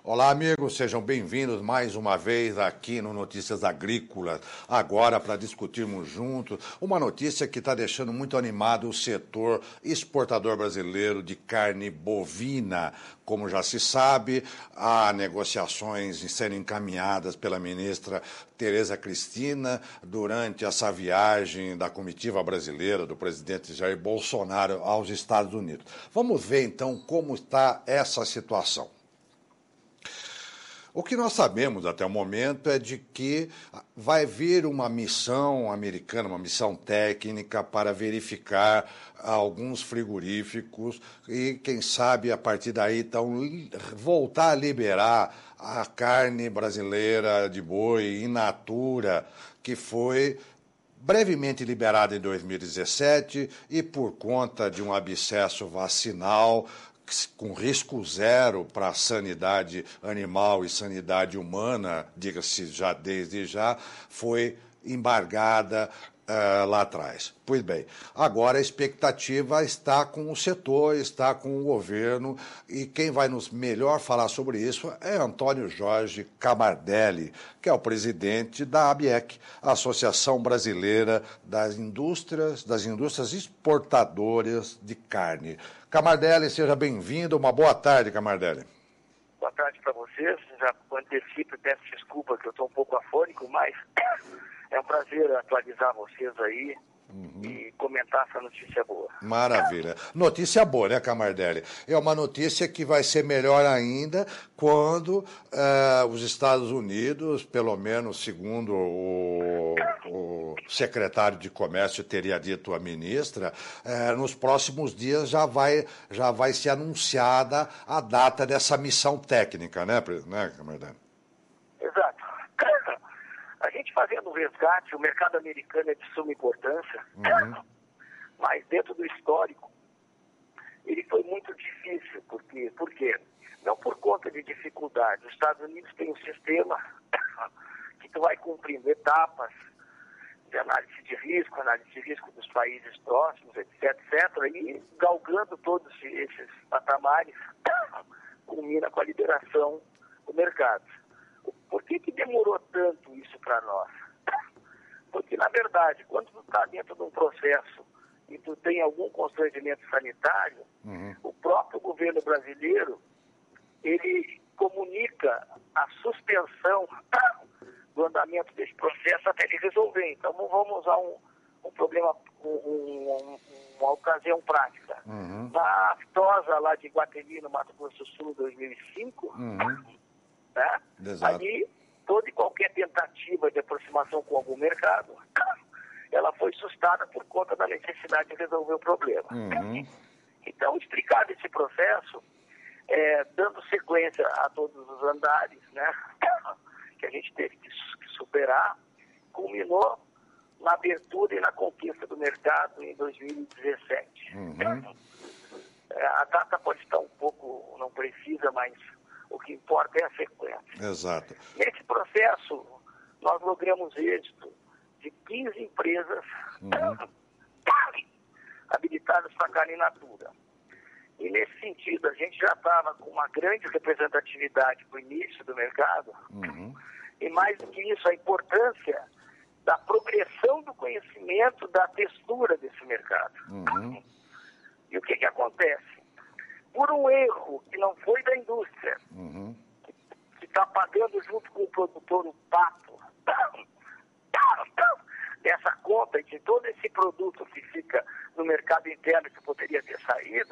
Olá, amigos, sejam bem-vindos mais uma vez aqui no Notícias Agrícolas, agora para discutirmos juntos uma notícia que está deixando muito animado o setor exportador brasileiro de carne bovina. Como já se sabe, há negociações sendo encaminhadas pela ministra Tereza Cristina durante essa viagem da comitiva brasileira do presidente Jair Bolsonaro aos Estados Unidos. Vamos ver, então, como está essa situação. O que nós sabemos até o momento é de que vai vir uma missão americana, uma missão técnica para verificar alguns frigoríficos e, quem sabe, a partir daí, então, voltar a liberar a carne brasileira de boi in natura, que foi brevemente liberada em 2017 e por conta de um abscesso vacinal com risco zero para a sanidade animal e sanidade humana, diga-se já desde já, foi embargada lá atrás. Pois bem, agora a expectativa está com o setor, está com o governo, e quem vai nos melhor falar sobre isso é Antônio Jorge Camardelli, que é o presidente da ABIEC, a Associação Brasileira das Indústrias Exportadoras de Carne. Camardelli, seja bem-vindo. Uma boa tarde, Camardelli. Boa tarde para vocês. Já antecipo e peço desculpa que eu estou um pouco afônico, mas é um prazer atualizar vocês aí e comentar essa notícia boa. Maravilha. Notícia boa, né, Camardelli? É uma notícia que vai ser melhor ainda quando os Estados Unidos, pelo menos segundo o secretário de Comércio teria dito à ministra, nos próximos dias já vai ser anunciada a data dessa missão técnica, né, Camardelli? Exato. A gente fazendo o resgate, o mercado americano é de suma importância, mas dentro do histórico, ele foi muito difícil. Por quê? Não por conta de dificuldade. Os Estados Unidos têm um sistema que tu vai cumprindo etapas de análise de risco dos países próximos, etc., e galgando todos esses patamares, culmina com a lideração do mercado. Por que demorou tanto isso para nós? Porque, na verdade, quando tu está dentro de um processo e tu tem algum constrangimento sanitário, o próprio governo brasileiro, ele comunica a suspensão do andamento desse processo até ele resolver. Então, vamos usar um problema, uma ocasião prática. Na aftosa lá de Iguatemi, no Mato Grosso do Sul, 2005, né? Ali, toda e qualquer tentativa de aproximação com algum mercado, ela foi sustada por conta da necessidade de resolver o problema. Então, explicado esse processo, dando sequência a todos os andares, né, que a gente teve que superar, culminou na abertura e na conquista do mercado em 2017. A data pode estar um pouco, não precisa, mas o que importa é a sequência. Exato. Nesse processo, nós logramos êxito de 15 empresas habilitadas para carne in natura. E nesse sentido, a gente já estava com uma grande representatividade para o início do mercado. E mais do que isso, a importância da progressão do conhecimento da textura desse mercado. E o que acontece? Por um erro que não foi da indústria, que está pagando junto com o produtor o pato dessa conta e de todo esse produto que fica no mercado interno que poderia ter saído,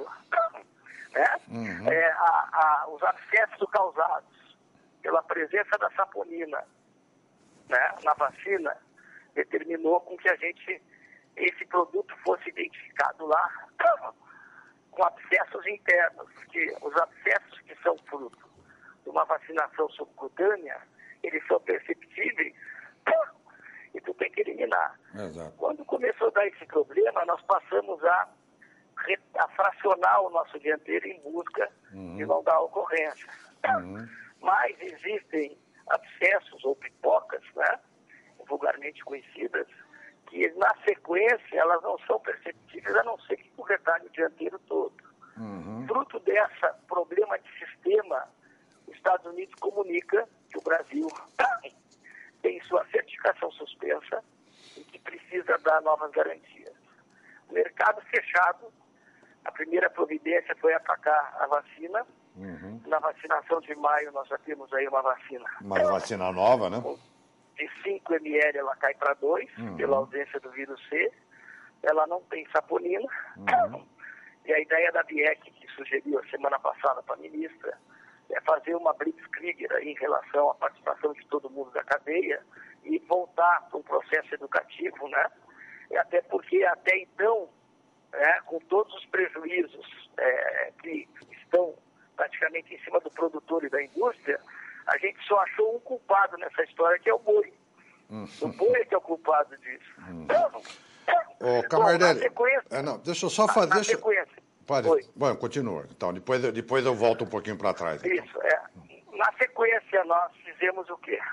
né? Os abscessos causados pela presença da saponina, né, na vacina, determinou com que esse produto fosse identificado lá com abscessos internos, que os abscessos que são fruto de uma vacinação subcutânea, eles são perceptíveis e tu tem que eliminar. Exato. Quando começou a dar esse problema, nós passamos a fracionar o nosso dianteiro em busca de não dar ocorrência. Mas existem abscessos ou pipocas, né, vulgarmente conhecidas, que na sequência elas não são perceptíveis, a não ser que o retalho dianteiro todo. Fruto dessa problema de sistema, os Estados Unidos comunica que o Brasil tem sua certificação suspensa e que precisa dar novas garantias. Mercado fechado, a primeira providência foi atacar a vacina. Na vacinação de maio nós já temos aí uma vacina. Uma vacina nova, né? De 5 ml ela cai para 2, pela ausência do vírus C. Ela não tem saponina. E a ideia da BIEC, que sugeriu a semana passada para a ministra, é fazer uma blitzkrieg em relação à participação de todo mundo da cadeia e voltar para um processo educativo, né? E até porque até então, com todos os prejuízos que estão praticamente em cima do produtor e da indústria, a gente só achou um culpado nessa história, que é o boi. O boi é que é o culpado disso. Ô, Camardelli, sequência, não, deixa eu só fazer... Na sequência. Bom, continua. Então, depois eu volto um pouquinho para trás. Então. Isso, Na sequência, nós fizemos o quê?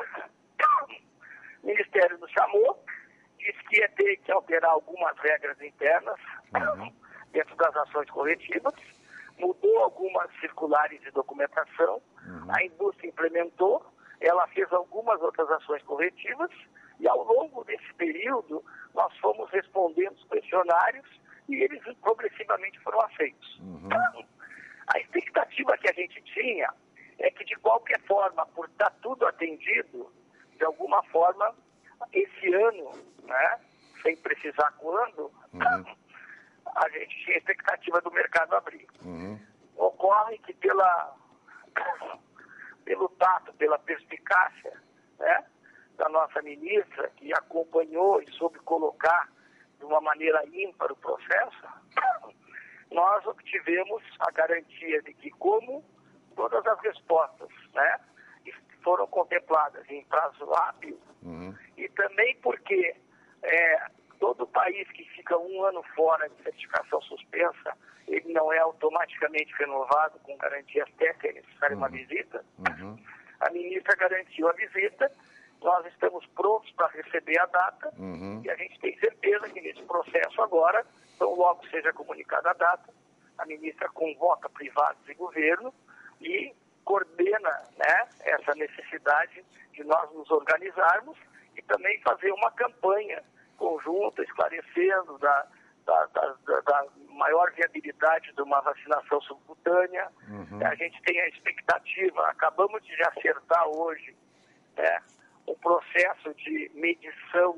O Ministério nos chamou, disse que ia ter que alterar algumas regras internas dentro das ações corretivas, mudou algumas circulares de documentação, a indústria implementou, ela fez algumas outras ações corretivas, e ao longo desse período nós fomos respondendo os questionários e eles progressivamente foram aceitos. A expectativa que a gente tinha é que, de qualquer forma, por estar tudo atendido, de alguma forma, esse ano, né, sem precisar quando, a gente tinha a expectativa do mercado abrir. Ocorre que pelo tato, pela perspicácia, né, da nossa ministra, que acompanhou e soube colocar de uma maneira ímpar o processo, nós obtivemos a garantia de que, como todas as respostas, né, foram contempladas em prazo hábil, e também porque todo país que fica um ano fora de certificação suspensa, ele não é automaticamente renovado com garantias técnicas, necessária uma visita. A ministra garantiu a visita, nós estamos prontos para receber a data, e a gente tem certeza que nesse processo agora, então logo seja comunicada a data, a ministra convoca privados e governo e coordena, né, essa necessidade de nós nos organizarmos e também fazer uma campanha conjunta, esclarecendo da maior viabilidade de uma vacinação subcutânea. A gente tem a expectativa, acabamos de acertar hoje, um processo de medição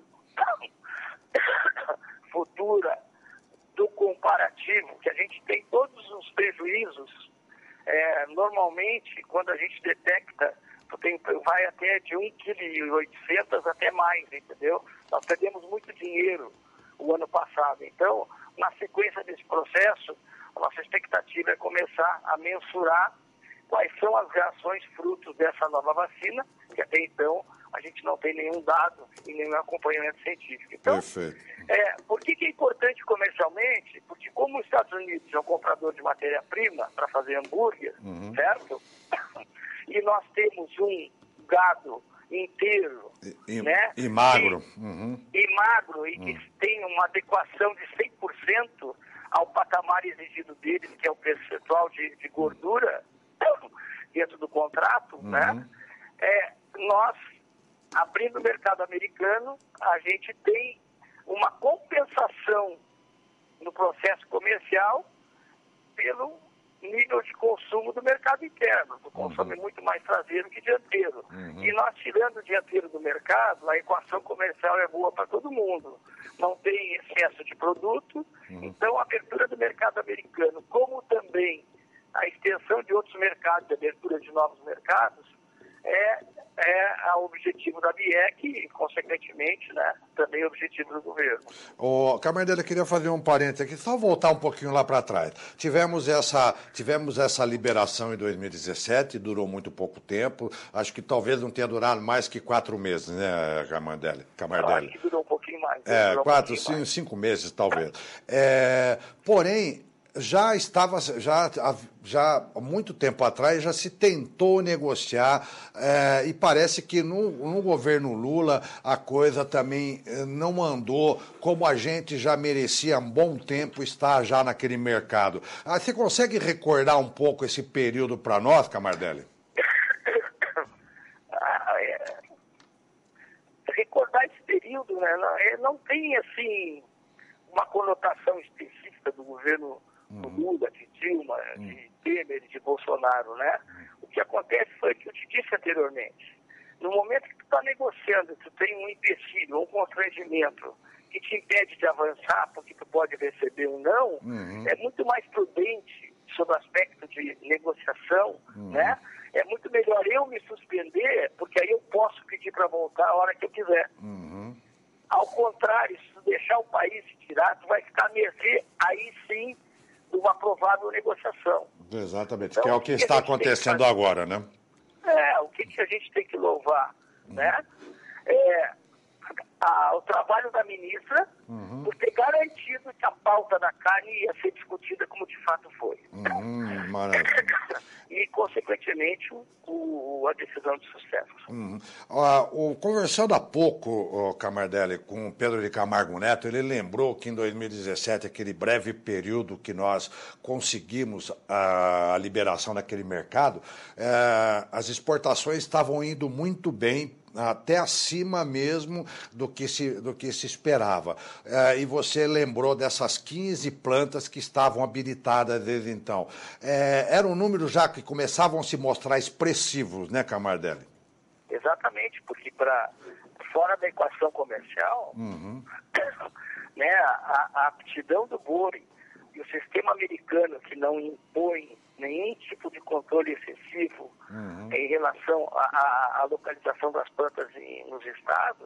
futura do comparativo, que a gente tem todos os prejuízos. Normalmente, quando a gente detecta, vai até de 1,8 kg até mais, entendeu? Nós perdemos muito dinheiro o ano passado. Então, na sequência desse processo, a nossa expectativa é começar a mensurar quais são as reações frutos dessa nova vacina, que até então a gente não tem nenhum dado e nenhum acompanhamento científico. Então, por que é importante comercialmente? Porque como os Estados Unidos é um comprador de matéria-prima para fazer hambúrguer, certo? E nós temos um gado inteiro, né? E magro. E magro, e que tem uma adequação de 100% ao patamar exigido deles, que é o percentual de gordura dentro do contrato, né? Nós, abrindo o mercado americano, a gente tem uma compensação no processo comercial pelo nível de consumo do mercado interno. O consumo é muito mais traseiro que dianteiro. E nós, tirando o dianteiro do mercado, a equação comercial é boa para todo mundo. Não tem excesso de produto. Então, a abertura do mercado americano, como também a extensão de outros mercados, a abertura de novos mercados, é o objetivo da BIEC e, consequentemente, né, também o objetivo do governo. Ô, Camardelli, eu queria fazer um parênteses aqui, só voltar um pouquinho lá para trás. Tivemos essa liberação em 2017, durou muito pouco tempo, acho que talvez não tenha durado mais que 4 meses, né, Camardelli? Acho que durou um pouquinho mais. 4, 5 meses, talvez. Porém, já há muito tempo atrás já se tentou negociar e parece que no governo Lula a coisa também não andou como a gente já merecia há um bom tempo estar já naquele mercado. Você consegue recordar um pouco esse período para nós, Camardelli? período, né, não tem, assim, uma conotação específica do governo do Lula, de Dilma, de Temer, de Bolsonaro, né? O que acontece foi o que eu te disse anteriormente. No momento que tu está negociando, tu tem um empecilho, um constrangimento que te impede de avançar, porque tu pode receber um não, é muito mais prudente sob o aspecto de negociação, né? É muito melhor eu me suspender, porque aí eu posso pedir para voltar a hora que eu quiser. Ao contrário, se tu deixar o país se tirar, tu vai ficar a mercê, aí sim, de uma provável negociação. Exatamente, Então, que é o que está acontecendo agora, né? O que a gente tem que louvar, né? O trabalho da ministra por ter garantido que a pauta da carne ia ser discutida como de fato foi. Maravilha. E, consequentemente, a decisão de sucesso. Conversando há pouco, Camardelli, com o Pedro de Camargo Neto, ele lembrou que em 2017, aquele breve período que nós conseguimos a liberação daquele mercado, as exportações estavam indo muito bem, até acima mesmo do que se esperava. E você lembrou dessas 15 plantas que estavam habilitadas desde então. Era um número já que começavam a se mostrar expressivos, né, Camardelli? Exatamente, porque fora da equação comercial, né, a aptidão do boi e o sistema americano que não impõe nenhum tipo de controle excessivo em relação à localização das plantas nos estados,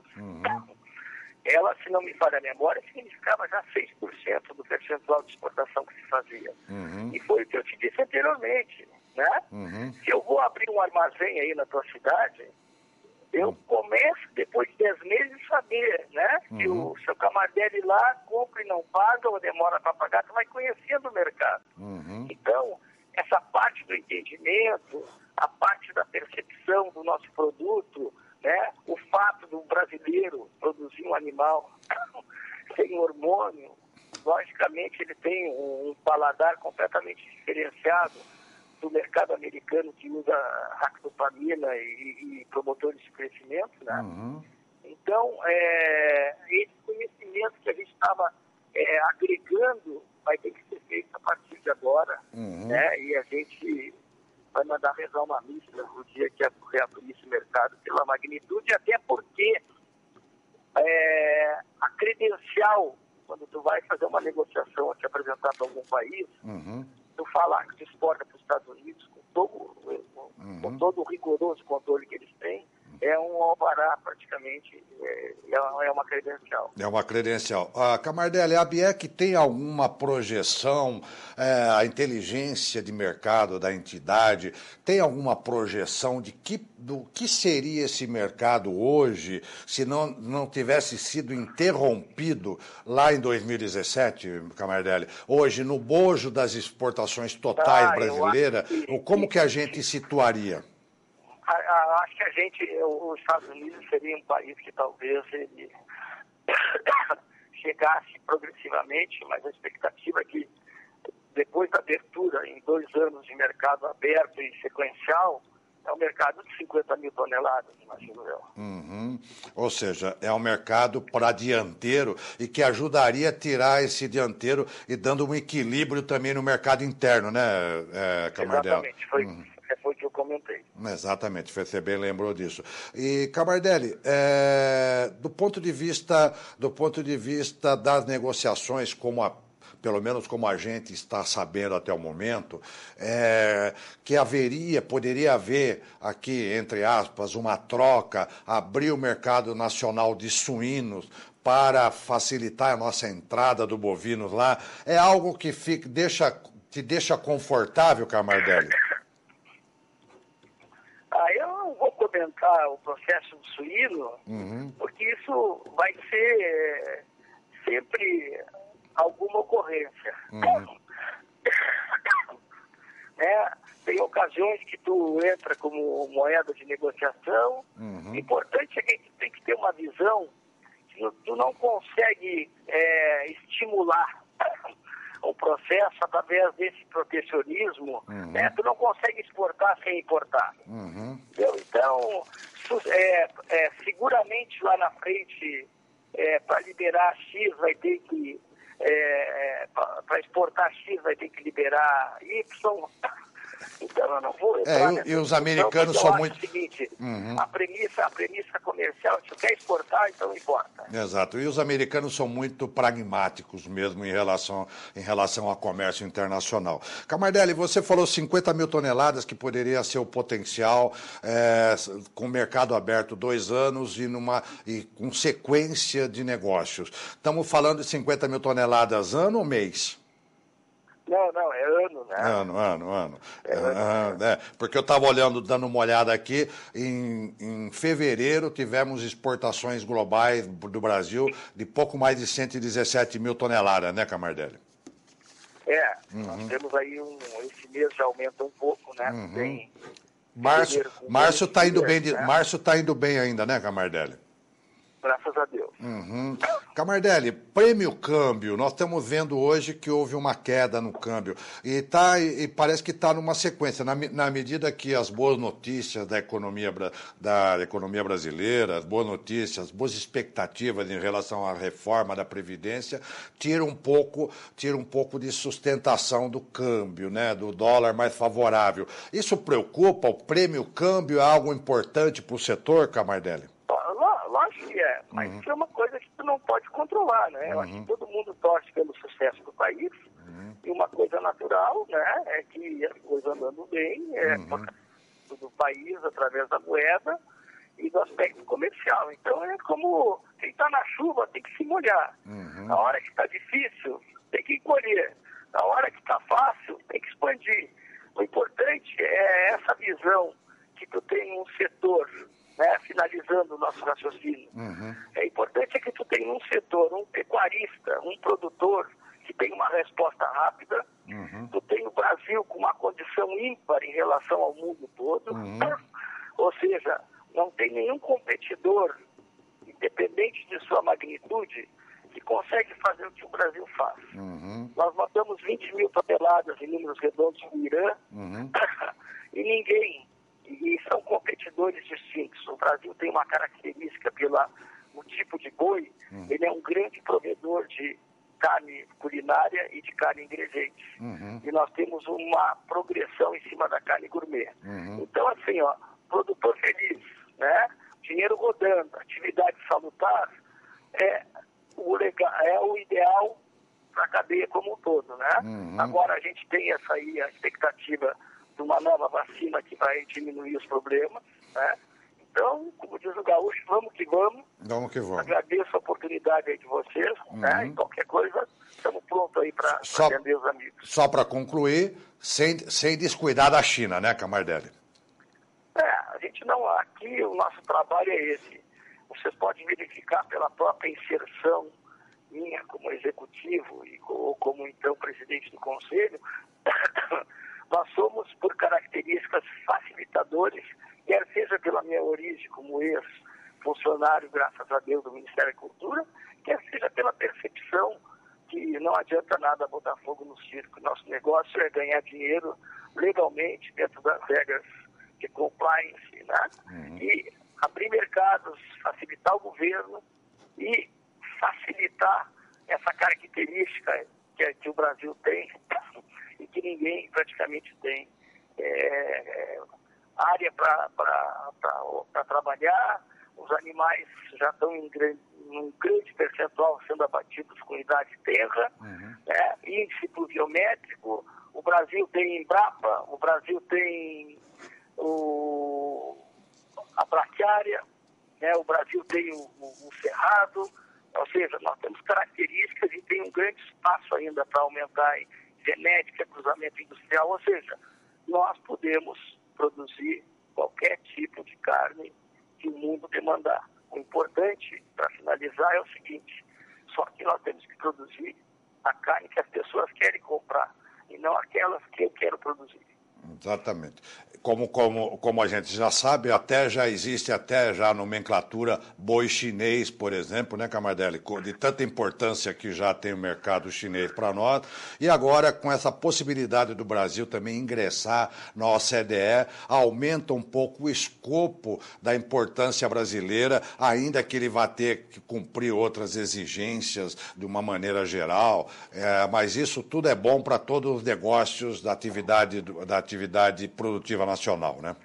ela, se não me falha a memória, significava já 6% do percentual de exportação que se fazia. E foi o que eu te disse anteriormente, né? Se eu vou abrir um armazém aí na tua cidade, eu começo, depois de 10 meses, saber, né? Que o seu Camardelli lá compra e não paga, ou demora para pagar, tu vai conhecendo o mercado. Então, essa parte do entendimento, a parte da percepção do nosso produto, né? O fato do brasileiro produzir um animal sem hormônio, logicamente ele tem um paladar completamente diferenciado do mercado americano, que usa ractopamina e promotores de crescimento, né? Então, esse conhecimento que a gente estava agregando vai ter que ser feito a partir de agora, né? E a gente vai mandar rezar uma missa no dia que reabrir esse mercado pela magnitude, até porque a credencial, quando tu vai fazer uma negociação aqui apresentar para algum país, tu falar que tu exporta para os Estados Unidos com todo o rigoroso controle que eles têm, é um alvará praticamente, é uma credencial. É uma credencial. Camardelli, a ABIEC tem alguma projeção, a inteligência de mercado da entidade, tem alguma projeção do que seria esse mercado hoje se não tivesse sido interrompido lá em 2017, Camardelli? Hoje, no bojo das exportações totais brasileiras, como que a gente situaria? Acho que os Estados Unidos seria um país que talvez ele chegasse progressivamente, mas a expectativa é que depois da abertura em 2 anos de mercado aberto e sequencial, é um mercado de 50 mil toneladas, imagino eu. Ou seja, é um mercado para dianteiro e que ajudaria a tirar esse dianteiro e dando um equilíbrio também no mercado interno, né, Camardelli? Exatamente, foi o que eu comentei. Exatamente, você bem lembrou disso. E, Camardelli, do ponto de vista das negociações, pelo menos como a gente está sabendo até o momento, que poderia haver aqui, entre aspas, uma troca, abrir o mercado nacional de suínos para facilitar a nossa entrada do bovino lá, é algo que te deixa confortável, Camardelli? Eu não vou comentar o processo do suíno, porque isso vai ser sempre alguma ocorrência. Tem ocasiões que tu entra como moeda de negociação. O importante é que a gente tem que ter uma visão que tu não consegue estimular o processo através desse protecionismo, tu não consegue exportar sem importar. Então, seguramente lá na frente para liberar X vai ter que, para exportar X vai ter que liberar Y. Então eu não vou entrar e os americanos são muito... o seguinte, a premissa comercial, se quer exportar, então importa. Exato, e os americanos são muito pragmáticos mesmo em relação ao comércio internacional. Camardelli, você falou 50 mil toneladas que poderia ser o potencial com o mercado aberto 2 anos e com sequência de negócios. Estamos falando de 50 mil toneladas ano ou mês? Não, é ano, né? Ano. Porque eu estava dando uma olhada aqui, em fevereiro tivemos exportações globais do Brasil de pouco mais de 117 mil toneladas, né, Camardelli? Nós temos aí esse mês já aumenta um pouco, né? Tem Março está indo bem, né? Março está indo bem ainda, né, Camardelli? Graças a Deus. Camardelli, prêmio câmbio, nós estamos vendo hoje que houve uma queda no câmbio e parece que está numa sequência, na medida que as boas notícias da economia brasileira, as boas notícias, as boas expectativas em relação à reforma da Previdência, tira um pouco de sustentação do câmbio, né, do dólar mais favorável. Isso preocupa? O prêmio câmbio é algo importante para o setor, Camardelli? Lógico que é, mas isso é uma coisa que tu não pode controlar, né? Eu acho que todo mundo torce pelo sucesso do país, e uma coisa natural, né, é que as coisas andando bem, do país através da moeda e do aspecto comercial. Então é como quem está na chuva tem que se molhar. Na hora que está difícil, tem que encolher. Na hora que está fácil, tem que expandir. O importante é essa visão que tu tem um setor, né, finalizando o nosso raciocínio. É importante que tu tenha um setor, um pecuarista, um produtor que tem uma resposta rápida. Tu tem o Brasil com uma condição ímpar em relação ao mundo todo. Ou seja, não tem nenhum competidor, independente de sua magnitude, que consegue fazer o que o Brasil faz. Nós matamos 20 mil toneladas em números redondos no Irã e ninguém... E são competidores distintos. O Brasil tem uma característica pelo tipo de boi, ele é um grande provedor de carne culinária e de carne ingrediente. E nós temos uma progressão em cima da carne gourmet. Então, assim, produtor feliz, né? Dinheiro rodando, atividade salutar, é o ideal para a cadeia como um todo, né? Agora a gente tem essa aí, a expectativa de uma nova vacina que vai diminuir os problemas, né? Então, como diz o gaúcho, vamos que vamos. Vamos que vamos. Agradeço a oportunidade aí de vocês, né? E qualquer coisa, estamos prontos aí para atender os amigos. Só para concluir, sem descuidar da China, né, Camardelli? A gente não... Aqui o nosso trabalho é esse. Vocês podem verificar pela própria inserção minha como executivo ou como, então, presidente do conselho. Nós somos, por características, facilitadores, quer seja pela minha origem como ex-funcionário, graças a Deus, do Ministério da Cultura, quer seja pela percepção que não adianta nada botar fogo no circo. Nosso negócio é ganhar dinheiro legalmente, dentro das regras de compliance, né? E abrir mercados, facilitar o governo e facilitar essa característica que o Brasil tem e que ninguém praticamente tem. Área para trabalhar, os animais já estão em um grande percentual sendo abatidos com idade tenra, índice pluviométrico, o Brasil tem Embrapa, o Brasil tem a braquiária, né? O Brasil tem o cerrado, ou seja, nós temos características e tem um grande espaço ainda para aumentar em genética, cruzamento industrial, ou seja, nós podemos produzir qualquer tipo de carne que o mundo demandar. O importante, para finalizar, é o seguinte: só que nós temos que produzir a carne que as pessoas querem comprar e não aquelas que eu quero produzir. Exatamente. Como a gente já sabe, já existe a nomenclatura boi chinês, por exemplo, né, Camardelli? De tanta importância que já tem o mercado chinês para nós. E agora, com essa possibilidade do Brasil também ingressar na OCDE, aumenta um pouco o escopo da importância brasileira, ainda que ele vá ter que cumprir outras exigências de uma maneira geral. Mas isso tudo é bom para todos os negócios da atividade produtiva nacional, né?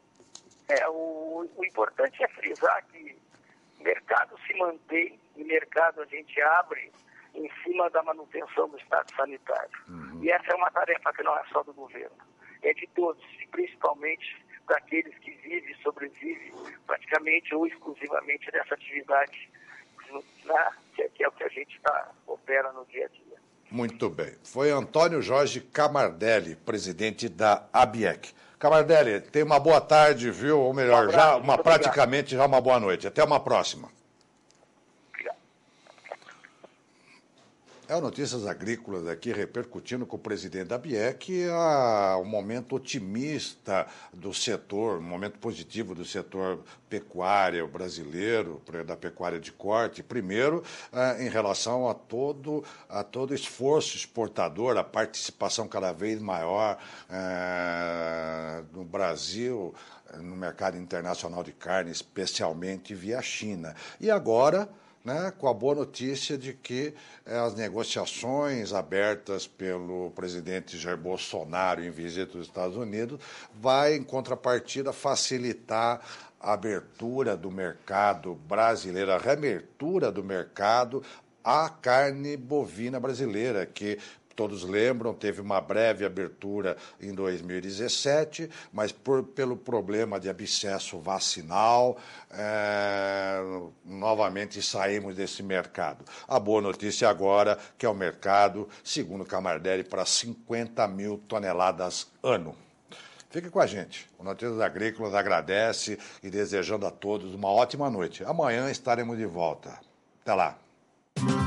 O importante é frisar que o mercado se mantém, e mercado a gente abre em cima da manutenção do estado sanitário. E essa é uma tarefa que não é só do governo, é de todos, e principalmente daqueles que vivem e sobrevivem praticamente ou exclusivamente dessa atividade, né, que é o que a gente opera no dia a dia. Muito bem. Foi Antônio Jorge Camardelli, presidente da ABIEC. Camardelli, tenha uma boa tarde, viu? Ou melhor, praticamente já uma boa noite. Até uma próxima. É o Notícias Agrícolas aqui, repercutindo com o presidente da ABIEC um momento otimista do setor, um momento positivo do setor pecuário brasileiro, da pecuária de corte. Primeiro, em relação a todo esforço exportador, a participação cada vez maior no Brasil, no mercado internacional de carne, especialmente via China. E agora, né, com a boa notícia de que as negociações abertas pelo presidente Jair Bolsonaro em visita aos Estados Unidos vai, em contrapartida, facilitar a abertura do mercado brasileiro, a reabertura do mercado à carne bovina brasileira, que todos lembram, teve uma breve abertura em 2017, mas pelo problema de abscesso vacinal, novamente saímos desse mercado. A boa notícia agora que é o mercado, segundo Camardelli, para 50 mil toneladas ano. Fique com a gente. O Notícias Agrícolas agradece e desejando a todos uma ótima noite. Amanhã estaremos de volta. Até lá.